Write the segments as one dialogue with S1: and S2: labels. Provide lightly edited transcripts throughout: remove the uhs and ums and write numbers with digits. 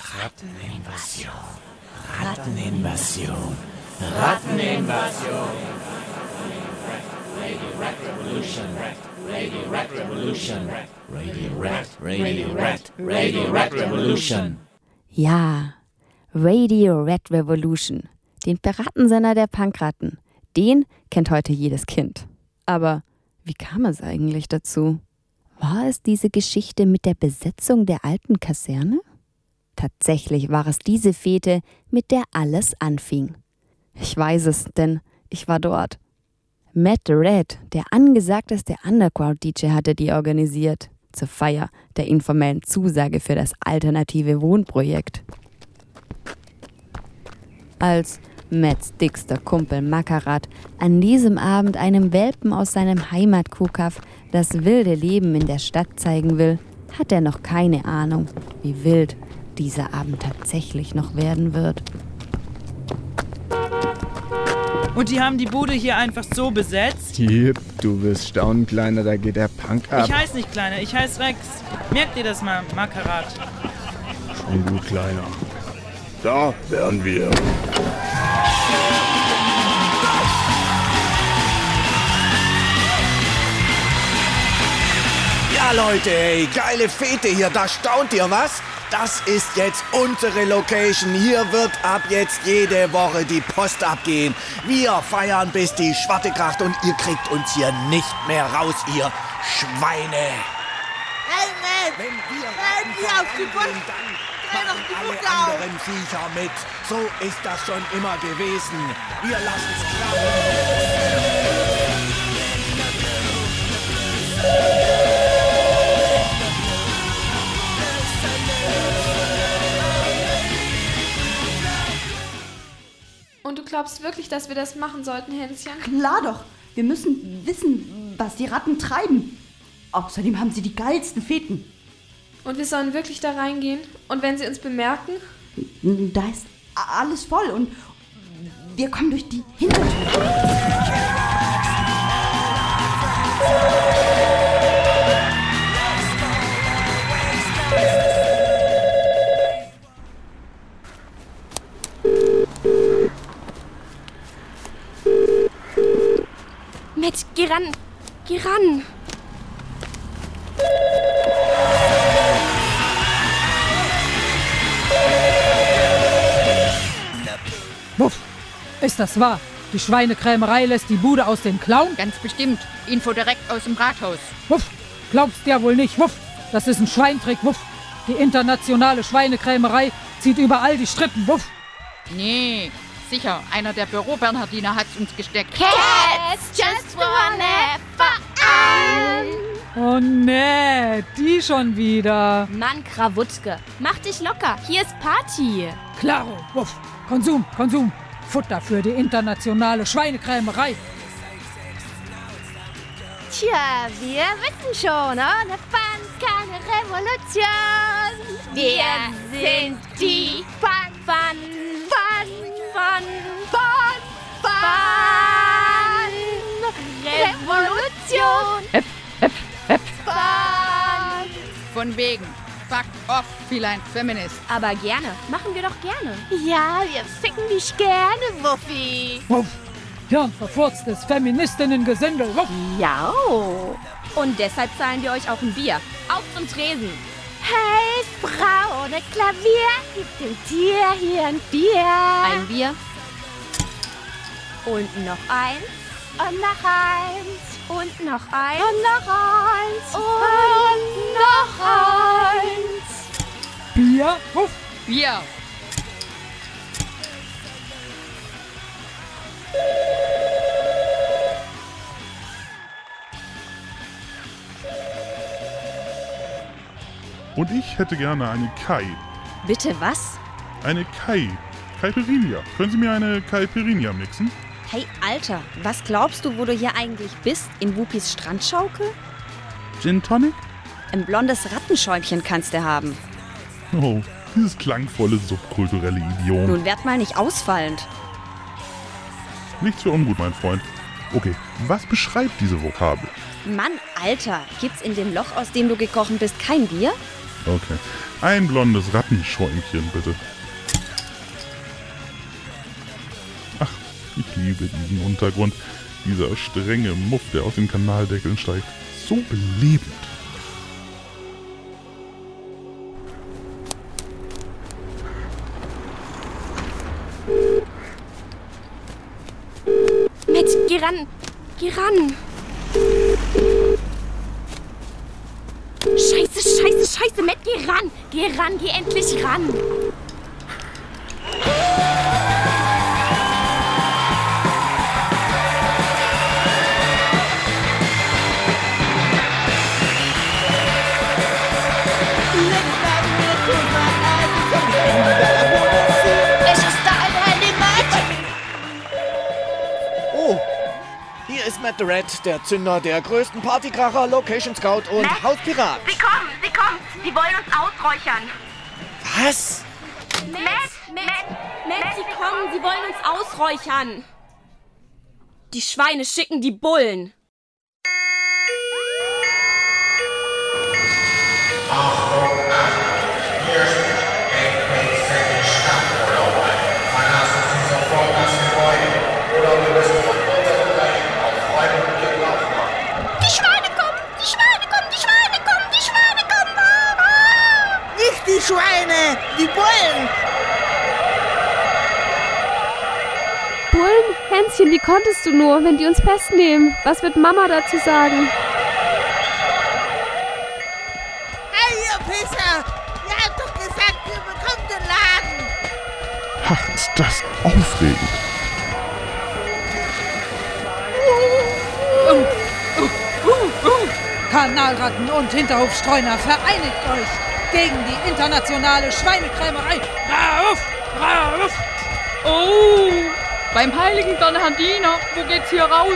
S1: Ratteninvasion. Ratteninvasion. Ratteninvasion. Radio Rat Revolution. Radio Rat Revolution. Radio Rat Revolution.
S2: Ja, Radio Rat Revolution. Den Piratensender der Punkratten. Den kennt heute jedes Kind. Aber wie kam es eigentlich dazu? War es diese Geschichte mit der Besetzung der alten Kaserne? Tatsächlich war es diese Fete, mit der alles anfing. Ich weiß es, denn ich war dort. Matt the Rat, der angesagteste Underground-DJ, hatte die organisiert. Zur Feier der informellen Zusage für das alternative Wohnprojekt. Als Matts dickster Kumpel Makarat an diesem Abend einem Welpen aus seinem Heimatkuhkaff das wilde Leben in der Stadt zeigen will, hat er noch keine Ahnung, wie wild dieser Abend tatsächlich noch werden wird.
S3: Und die haben die Bude hier einfach so besetzt?
S4: Jep, du wirst staunen, Kleiner, da geht der Punk ab.
S3: Ich heiße nicht Kleiner, ich heiße Rex. Merkt ihr das mal, Makarat?
S4: Schon gut, Kleiner.
S5: Da wären wir.
S6: Ja, Leute, hey, geile Fete hier, da staunt ihr was? Das ist jetzt unsere Location. Hier wird ab jetzt jede Woche die Post abgehen. Wir feiern, bis die Schwarte kracht und ihr kriegt uns hier nicht mehr raus, ihr Schweine.
S7: Hey, Mensch!
S6: Wenn wir
S7: Auf die Post! Dreh doch die
S6: alle
S7: Mucke auf!
S6: anderen Viecher mit. So ist das schon immer gewesen. Wir lassen's klappen.
S8: Und du glaubst wirklich, dass wir das machen sollten, Hänschen?
S9: Klar doch. Wir müssen wissen, was die Ratten treiben. Außerdem haben sie die geilsten Feten.
S8: Und wir sollen wirklich da reingehen? Und wenn sie uns bemerken?
S9: Da ist alles voll und wir kommen durch die Hintertür.
S10: Matt, geh ran! Geh ran!
S11: Wuff! Ist das wahr? Die Schweinekrämerei lässt die Bude aus den Klauen?
S12: Ganz bestimmt. Info direkt aus dem Rathaus.
S11: Wuff! Glaubst ja wohl nicht. Wuff! Das ist ein Schweintrick. Wuff! Die internationale Schweinekrämerei zieht überall die Strippen. Wuff!
S12: Nee, sicher. Einer der Büro-Bernhardiner hat's uns gesteckt.
S10: Cats just wanna fun!
S11: Oh nee, die schon wieder.
S10: Mann, Krawutke, mach dich locker. Hier ist Party.
S11: Klaro, wuff. Konsum, Konsum. Futter für die internationale Schweinekrämerei.
S10: Tja, wir wissen schon, ohne Fun keine Revolution. Wir sind die Fun, Fun, Fun, Fun, Fun, Fun. Revolution. Fun.
S12: Von wegen. Fuck off, Feline Feminist.
S10: Aber gerne, machen wir doch gerne. Ja, wir ficken dich gerne, Wuffi.
S11: Wuff. Hirnverfurztes Feministinnengesindel. Wuff.
S10: Ja. Und deshalb zahlen wir euch auch ein Bier. Auf zum Tresen. Hey, Frau ohne Klavier, gib dem Tier hier ein Bier. Ein Bier. Und noch eins. Und noch eins. Und noch eins. Und noch eins. Und noch eins.
S11: Bier. Wuff.
S12: Bier.
S5: Und ich hätte gerne eine Kai.
S2: Bitte was?
S5: Eine Kai. Caipirinha. Können Sie mir eine Caipirinha mixen?
S2: Hey, Alter, was glaubst du, wo du hier eigentlich bist? In Wupis Strandschaukel?
S5: Gin Tonic?
S2: Ein blondes Rattenschäumchen kannst du haben.
S5: Oh, dieses klangvolle subkulturelle Idiom.
S2: Nun werd mal nicht ausfallend.
S5: Nichts für ungut, mein Freund. Okay, was beschreibt diese Vokabel?
S2: Mann, Alter, gibt's in dem Loch, aus dem du gekrochen bist, kein Bier?
S5: Okay, Ein blondes Rattenschäumchen, bitte. Ach, ich liebe diesen Untergrund. Dieser strenge Muff, der aus den Kanaldeckeln steigt. So belebend.
S10: Matt, geh ran! Geh ran! Scheiße, Matt, geh ran! Geh endlich ran!
S7: Es ist da ein Matt!
S6: Oh, hier ist Matt the Rat, der Zünder der größten Partykracher, Location Scout und
S10: Matt,
S6: Hauspirat.
S10: Sie kommen! Sie wollen uns ausräuchern!
S6: Was?
S10: Matt, sie kommen! Sie wollen uns ausräuchern! Die Schweine schicken die Bullen!
S7: Nicht die Schweine, die Bullen!
S8: Bullen? Hänschen, wie konntest du nur, wenn die uns festnehmen? Was wird Mama dazu sagen?
S7: Hey, ihr Pisser! Ihr habt doch gesagt, ihr bekommt den Laden!
S5: Ach, ist das aufregend.
S11: Kanalratten und Hinterhofstreuner, vereinigt euch gegen die internationale Schweinekrämerei. Rauf! Rauf!
S12: Oh, beim heiligen Bernhardiner, wo geht's hier raus?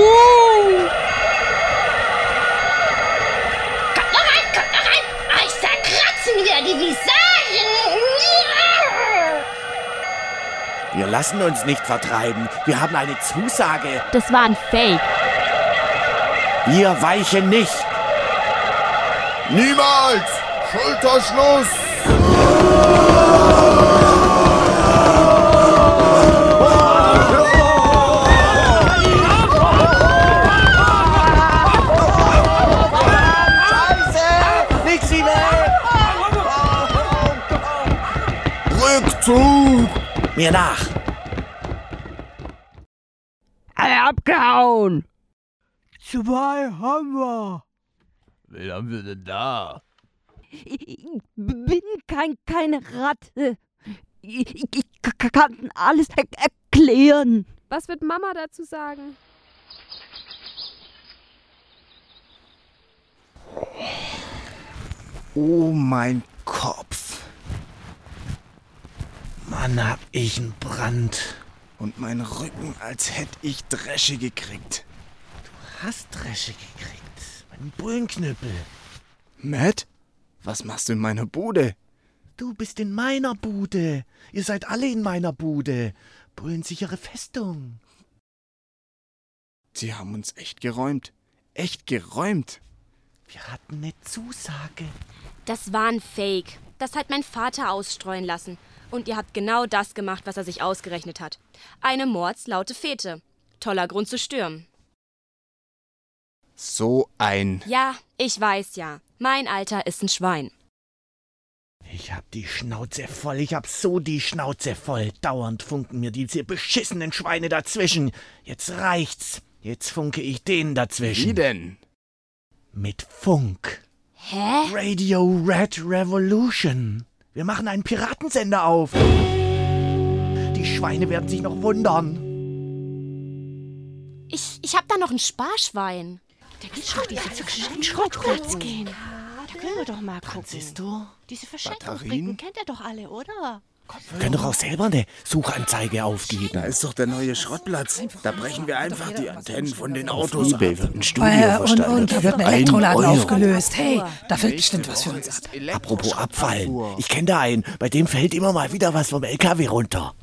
S7: Kommt noch rein! Euch zerkratzen wir die Visagen!
S6: Wir lassen uns nicht vertreiben. Wir haben eine Zusage.
S10: Das war ein Fake.
S6: Wir weichen nicht.
S13: Niemals! Schulterschluss!
S6: Scheiße! Leg sie weg!
S13: Rückzug!
S6: Mir nach!
S14: Alle abgehauen!
S15: 2 haben wir.
S14: Wen haben wir denn da?
S9: Ich bin keine Ratte. Ich kann alles erklären.
S8: Was wird Mama dazu sagen?
S6: Oh, mein Kopf. Mann, hab ich einen Brand. Und mein Rücken, als hätte ich Dresche gekriegt. Du hast Dresche gekriegt? Mein Bullenknüppel. Matt? Was machst du in meiner Bude? Du bist in meiner Bude. Ihr seid alle in meiner Bude. Bullensichere Festung. Sie haben uns echt geräumt. Echt geräumt. Wir hatten eine Zusage.
S10: Das war ein Fake. Das hat mein Vater ausstreuen lassen. Und ihr habt genau das gemacht, was er sich ausgerechnet hat. Eine mordslaute Fete. Toller Grund zu stürmen.
S6: So ein...
S10: Ja, ich weiß ja. Mein Alter ist ein Schwein.
S6: Ich hab die Schnauze voll. Ich hab so die Schnauze voll. Dauernd funken mir diese beschissenen Schweine dazwischen. Jetzt reicht's. Jetzt funke ich denen dazwischen.
S4: Wie denn?
S6: Mit Funk.
S10: Hä?
S6: Radio Red Revolution. Wir machen einen Piratensender auf. Die Schweine werden sich noch wundern.
S10: Ich hab da noch ein Sparschwein.
S9: Der geht doch diese Schrottplatz gehen.
S7: Da können wir doch mal gucken.
S6: Transistor?
S7: Diese Verschenkungsbricken kennt ihr doch alle, oder?
S6: Wir können doch auch selber eine Suchanzeige aufgeben.
S4: Da ist doch der neue Schrottplatz. Da brechen wir einfach die Antennen von den Autos ab.
S6: eBay wird ein Studio versteigert.
S11: Und da wird ein
S6: 1
S11: Elektroladen
S6: Euro.
S11: aufgelöst. Hey, da fällt bestimmt was für uns ab.
S6: Apropos abfallen. Ich kenne da einen. Bei dem fällt immer mal wieder was vom LKW runter.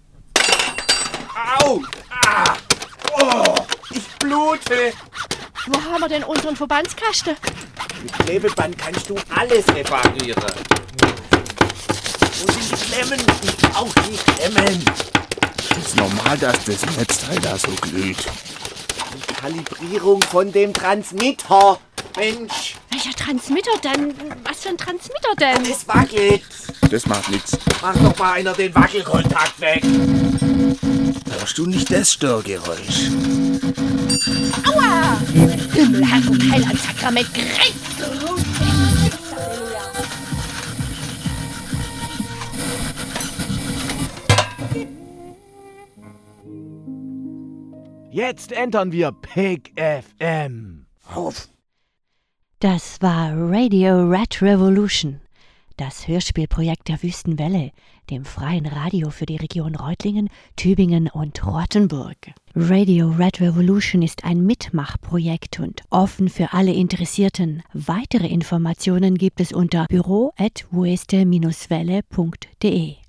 S13: Au! Ah! Oh! Ich blute!
S10: Wo haben wir denn unseren Verbandskasten?
S6: Mit Klebeband kannst du alles reparieren. Wo sind die Klemmen? Ich brauch die Klemmen.
S4: Ist normal, dass das Netzteil da so glüht.
S6: Die Kalibrierung von dem Transmitter. Mensch.
S10: Welcher Transmitter denn? Was für ein Transmitter denn?
S6: Es wackelt.
S4: Das macht nichts.
S6: Mach doch mal einer den Wackelkontakt weg.
S4: Hörst du nicht das Störgeräusch?
S10: Aua! Himmel, Herr und Heiland, Sakrament, Greif!
S6: Jetzt entern wir Pig FM.
S4: Auf!
S16: Das war Radio Red Revolution, das Hörspielprojekt der Wüstenwelle, dem freien Radio für die Region Reutlingen, Tübingen und Rottenburg. Radio Red Revolution ist ein Mitmachprojekt und offen für alle Interessierten. Weitere Informationen gibt es unter büro@wueste-welle.de.